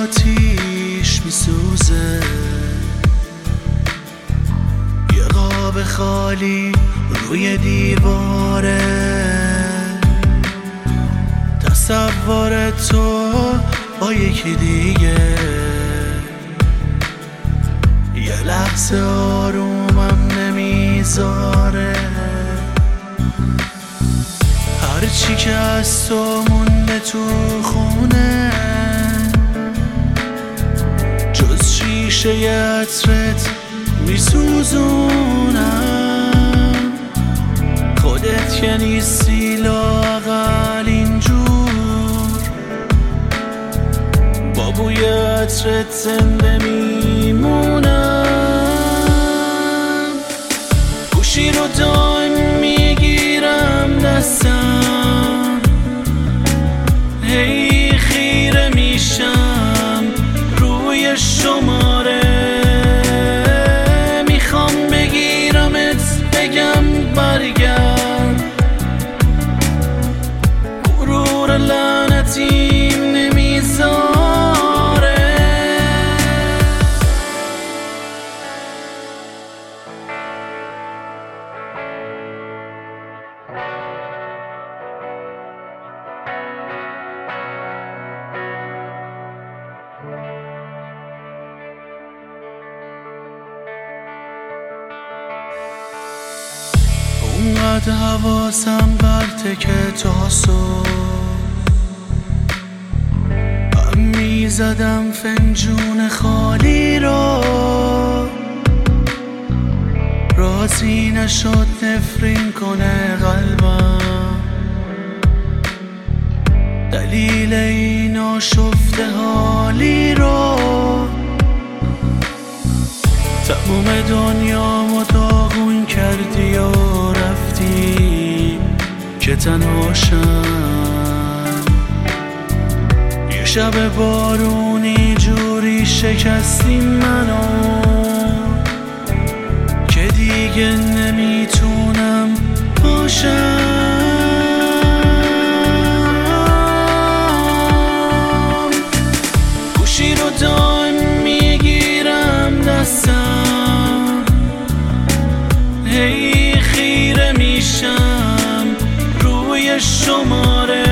آتیش میسوزه، یه قاب خالی روی دیواره، تصور تو با یکی دیگه، یه لحظه آرومم نمیذاره. هرچی که از تو مونده تو خونه، جز شیشه عطرت میسوزونم. خودت که نیستی لااقل اینجور، با بوی عطرت زنده میمونم. گوشی رو دائم میگیرم دستم، هی خیره میشم روی شماره، میخوام بگیرمت بگم برگرد، غرور لعنتیم نمیذاره. اونقدر حواسم برته که تا صبح هم میزدم فنجون خالی رو، راضی نشد نفرین کنه قلبم. دلیل این آشفته حالی رو، تموم دنیامو داغون کردی و رفتی که تنهاشم. یه شب بارونی جوری شکستی منو که دیگه نمیتونم باشم. گوشی رو دائم میگیرم دستم، هی خیره میشم روی شماره،